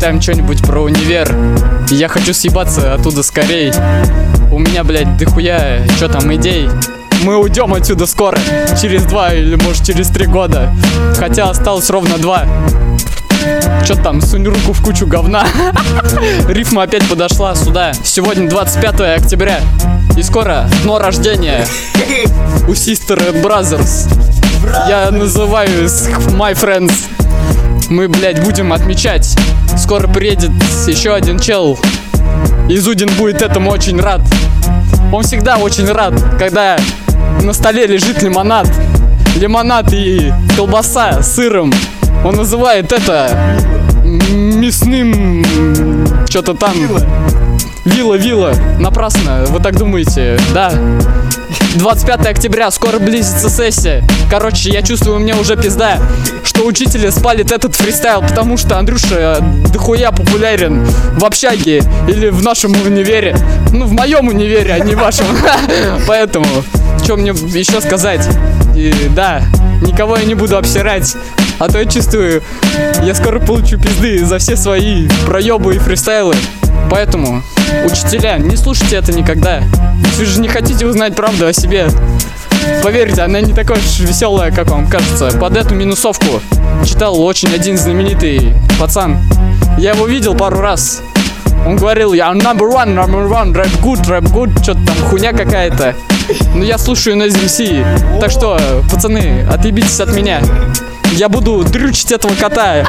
почитаем что-нибудь про универ. Я хочу съебаться оттуда скорей. У меня, блядь, дохуя, что там, идей. Мы уйдем отсюда скоро, через 2 или может через 3 года. Хотя осталось ровно 2. Чё там, сунь руку в кучу говна. Рифма опять подошла сюда. Сегодня 25 октября. И скоро дно рождения у Sister Brothers. Я называю My Friends. Мы, блядь, будем отмечать. Скоро приедет еще один чел. И Зудин будет этому очень рад. Он всегда очень рад, когда на столе лежит лимонад. Лимонад и колбаса с сыром. Он называет это мясным что-то там. Вилла. Напрасно, вы так думаете, да. 25 октября, скоро близится сессия. Короче, я чувствую, мне уже пизда, что учители спалит этот фристайл, потому что Андрюша дохуя популярен в общаге или в нашем универе. Ну, в моем универе, а не в вашем. Поэтому, что мне еще сказать? И да, никого я не буду обсирать. А то я чувствую, я скоро получу пизды за все свои проебы и фристайлы. Поэтому, учителя, не слушайте это никогда. Ведь вы же не хотите узнать правду о себе. Поверьте, она не такая уж веселая, как вам кажется. Под эту минусовку читал очень один знаменитый пацан. Я его видел пару раз. Он говорил, я number one, рэп good, что-то там хуйня какая-то. Но я слушаю Noise MC. Так что, пацаны, отъебитесь от меня. Я буду дрючить этого кота.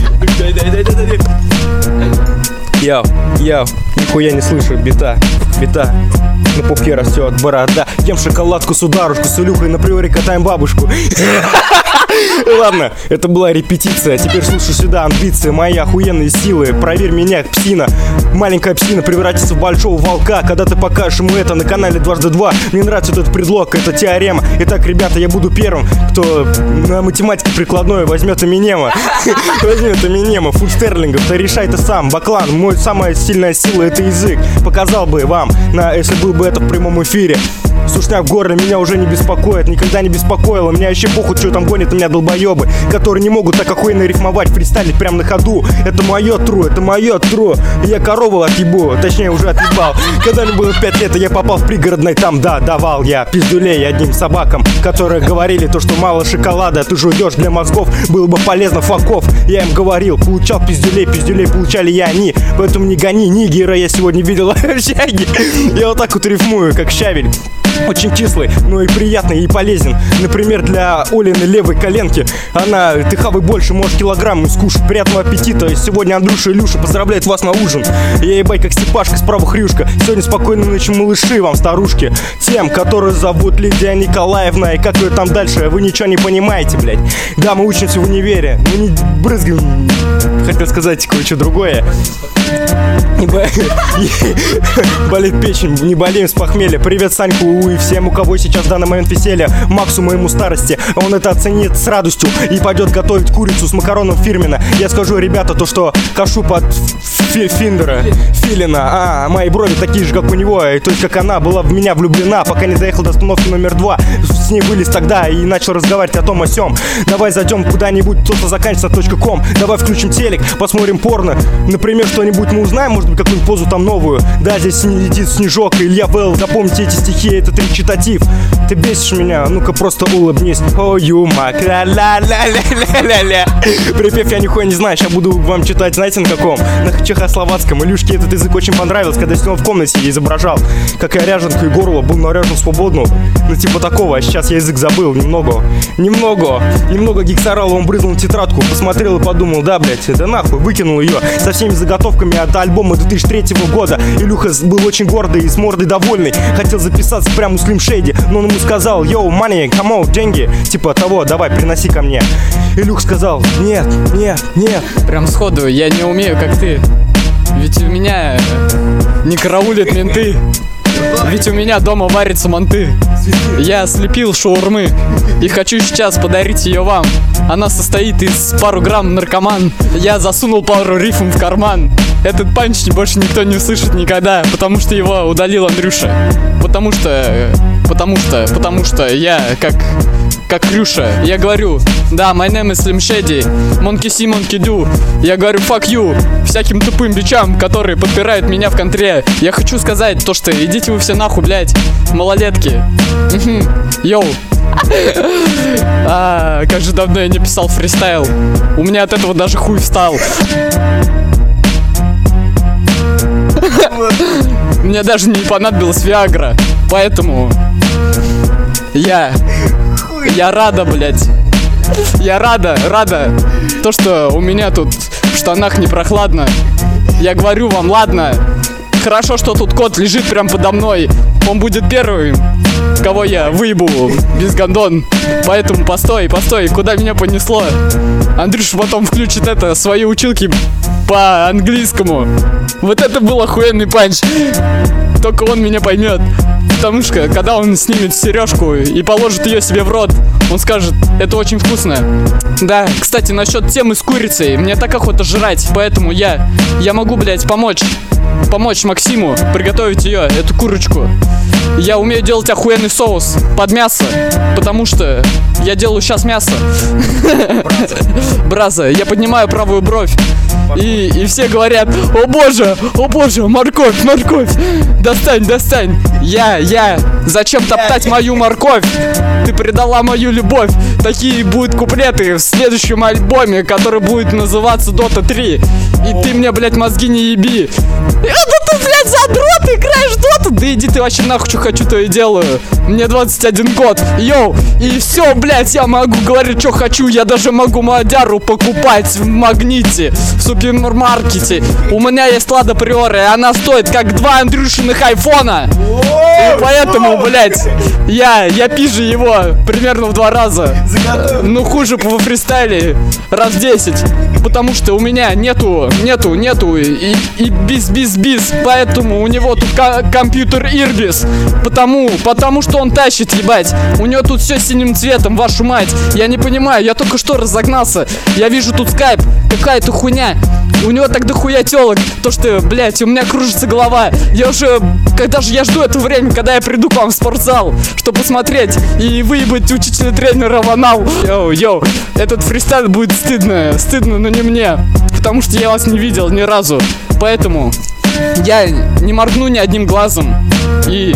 Йоу, нихуя не слышу, бита. На пупке растет борода. Ем шоколадку с ударушку, с Илюхой на приоре катаем бабушку. Ладно, это была репетиция. Теперь слушай сюда, амбиции, мои охуенные силы. Проверь меня, псина. Маленькая псина превратится в большого волка, когда ты покажешь ему это на канале 2x2. Мне нравится этот предлог, это теорема. Итак, ребята, я буду первым, кто на математике прикладной возьмет Эминема. Возьмет Эминема, фулл стерлингов. Да решай ты сам, Баклан. Мой самая сильная сила — это язык. Показал бы вам, если был бы это в прямом эфире. Сушняк в горле меня уже не беспокоит, никогда не беспокоило. Меня вообще похуй, что там гонят на меня долбоебы, которые не могут так охуенно рифмовать, фристайлить прямо на ходу. Это мое тру. Я корову отъебу, точнее уже отъебал. Когда мне было 5 лет, я попал в пригородный, там, да, давал я пиздюлей одним собакам, которые говорили то, что мало шоколада, ты жуешь для мозгов, было бы полезно, факов. Я им говорил, получал пиздюлей получали я они. Поэтому не гони, нигера я сегодня видел в общаге. Я вот так вот рифмую, как щавель. Очень кислый, но и приятный, и полезен. Например, для Олины левой коленки. Ты хавай больше, можешь килограмм скушать. Приятного аппетита. Сегодня Андрюша и Илюша поздравляют вас на ужин. Я ебать как Степашка, справа хрюшка. Сегодня спокойной ночи, малыши вам, старушки. Тем, которые зовут Лидия Николаевна. И как ее там дальше, вы ничего не понимаете, блядь. Да, мы учимся в универе. Мы не брызгаем. Хотел сказать кое-что другое. Болит печень, не болеем с похмелья. Привет Саньку и всем, у кого сейчас в данный момент веселье. Максу моему старости, он это оценит с радостью и пойдет готовить курицу с макароном фирменно. Я скажу, ребята, то что кашу под Филина. Мои брови такие же, как у него. И то есть, как она была в меня влюблена, пока не доехал до остановки номер 2. С ней вылез тогда и начал разговаривать о том о сём. Давай зайдем куда-нибудь, кто-то заканчивается .com. Давай включим телек, посмотрим порно. Например, что-нибудь мы узнаем, может быть, какую-нибудь позу там новую. Да, здесь летит снежок, Илья Белл. Запомните эти стихи, этот речитатив. Ты бесишь меня, ну-ка просто улыбнись. О, юмак, ля-ля-ля-ля-ля-ля-ля. Припев я нихуя не знаю, сейчас буду вам читать, знаете, на каком? На чехословацком. Илюшке этот язык очень понравился, когда с него в комнате я изображал, как я ряженку и горло был наряжен свободно. Ну типа такого, а сейчас я язык забыл немного гиксорала, он брызнул в тетрадку, посмотрел и подумал, да, блять, да нахуй, выкинул ее со всеми заготовками от альбома 2003 года. Илюха был очень гордый и с мордой довольный, хотел записаться прямо у Slim Shady, но он ему сказал, йоу, money, come on, деньги, типа того, давай, приноси ко мне. Илюх сказал, нет. Прям сходу, я не умею, как ты. Ведь у меня не караулят менты. Ведь у меня дома варятся манты. Я слепил шаурмы и хочу сейчас подарить ее вам. Она состоит из пару грамм наркоман. Я засунул пару рифм в карман. Этот панч больше никто не услышит никогда, потому что его удалил Андрюша. Потому что Потому что я как Крюша, я говорю, да, my name is Slim Shady, monkey see, monkey do. Я говорю, fuck you, всяким тупым бичам, которые подпирают меня в контре. Я хочу сказать то, что идите вы все нахуй, блядь, малолетки. Йоу. Как же давно я не писал фристайл. У меня от этого даже хуй встал. Мне даже не понадобилась Виагра. Поэтому я рада, блядь. Я рада. То, что у меня тут в штанах не прохладно. Я говорю вам, ладно. Хорошо, что тут кот лежит прям подо мной. Он будет первым, кого я выебу без гондон. Поэтому постой, куда меня понесло? Андрюша потом включит свои училки по английскому. Вот это был охуенный панч. Только он меня поймет. Потому что, когда он снимет сережку и положит ее себе в рот, он скажет, это очень вкусно. Да, кстати, насчет темы с курицей. Мне так охота жрать, поэтому я могу, блядь, помочь Максиму приготовить ее, эту курочку. Я умею делать охуенный соус под мясо, потому что я делаю сейчас мясо. Браза, я поднимаю правую бровь. И все говорят, о боже, морковь, достань. Я, зачем топтать мою морковь? Ты предала мою любовь. Такие будут куплеты в следующем альбоме, который будет называться Dota 3. И ты мне, блядь, мозги не еби. Ты, блядь, задрот, играешь Dota? Да иди ты вообще нахуй, что хочу, то и делаю. Мне 21 год, йоу. И все, блядь, я могу говорить, что хочу. Я даже могу Мадяру покупать в Магните, в супермаркете. У меня есть Лада Приора, и она стоит как 2 Андрюшиных айфона. И поэтому, блядь, я пизжу его примерно в 2 раза. Ну, хуже во фристайле раз 10. Потому что у меня нету и бис. Поэтому у него тут компьютер Ирбис. Потому что он тащит, ебать. У него тут все синим цветом, вашу мать. Я не понимаю, я только что разогнался. Я вижу тут скайп, какая-то хуйня. У него так дохуя телок, то что, блядь, у меня кружится голова. Когда же я жду это время, когда я приду к вам в спортзал, чтобы посмотреть и выебать учителя тренера в анал. Йоу, этот фристайл будет стыдно, но не мне, потому что я вас не видел ни разу. Поэтому я не моргну ни одним глазом. И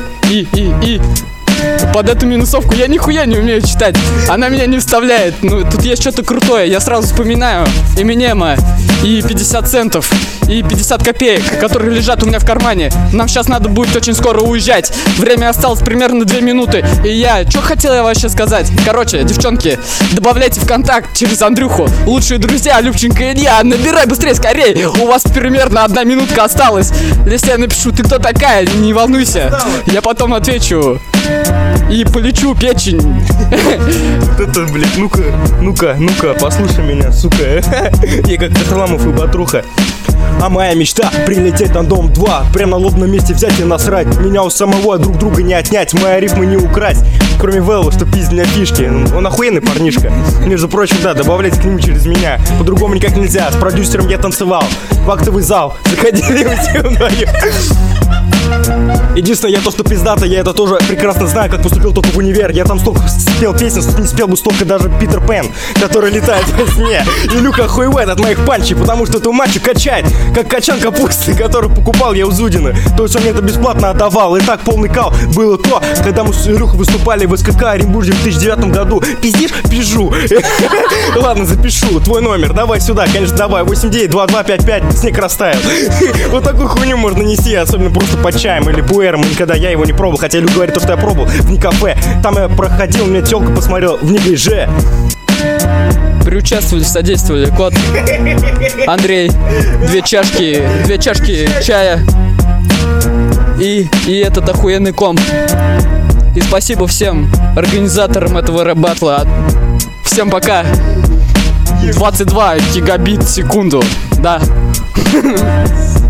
под эту минусовку я нихуя не умею читать. Она меня не вставляет. Ну, тут есть что-то крутое. Я сразу вспоминаю Эминема и 50 центов и 50 копеек, которые лежат у меня в кармане. Нам сейчас надо будет очень скоро уезжать. Время осталось примерно 2 минуты. И что хотел я вообще сказать? Короче, девчонки, добавляйте в контакт через Андрюху. Лучшие друзья, Любченко Илья. Набирай быстрее, скорей. У вас примерно 1 минутка осталась. Если я напишу, ты кто такая, не волнуйся. Я потом отвечу. И полечу печень. Вот это, блядь, ну-ка, послушай меня, сука. Я как Кахламов и Батруха. А моя мечта прилететь на Дом 2, прям на лобном месте взять и насрать. Меня у самого друг друга не отнять, мои рифмы не украсть. Кроме Вэлла, что пиздит меня фишки. Он охуенный парнишка. Между прочим, да, добавляйте к нему через меня. По-другому никак нельзя, с продюсером я танцевал в актовый зал, заходили мы все вдвоем. Единственное, я то, что пиздато, я это тоже прекрасно знаю, как поступил только в универ. Я там столько спел песен, не спел бы столько даже Питер Пен, который летает во сне. И Люка охуевает от моих панчей, потому что эту мачу качает, как качан капусты, который покупал я у Зудина. То есть он мне это бесплатно отдавал. И так полный кал было то, когда мы с Илюхой выступали в СКК Оренбурге в 2009 году. Пиздишь? Пизжу. Ладно, запишу твой номер, давай сюда, конечно, давай. 892255, снег растаял. Вот такую хуйню можно нести, особенно просто под чаем или пуэром. Никогда я его не пробовал, хотя Илюха говорит, что я пробовал в Никафе. Там я проходил, мне тёлка посмотрел в неглиже. Приучаствовали, содействовали кот Андрей, 2 чашки чая и этот охуенный комп. И спасибо всем организаторам этого рэп-баттла. Всем пока. 22 гигабит в секунду. Да.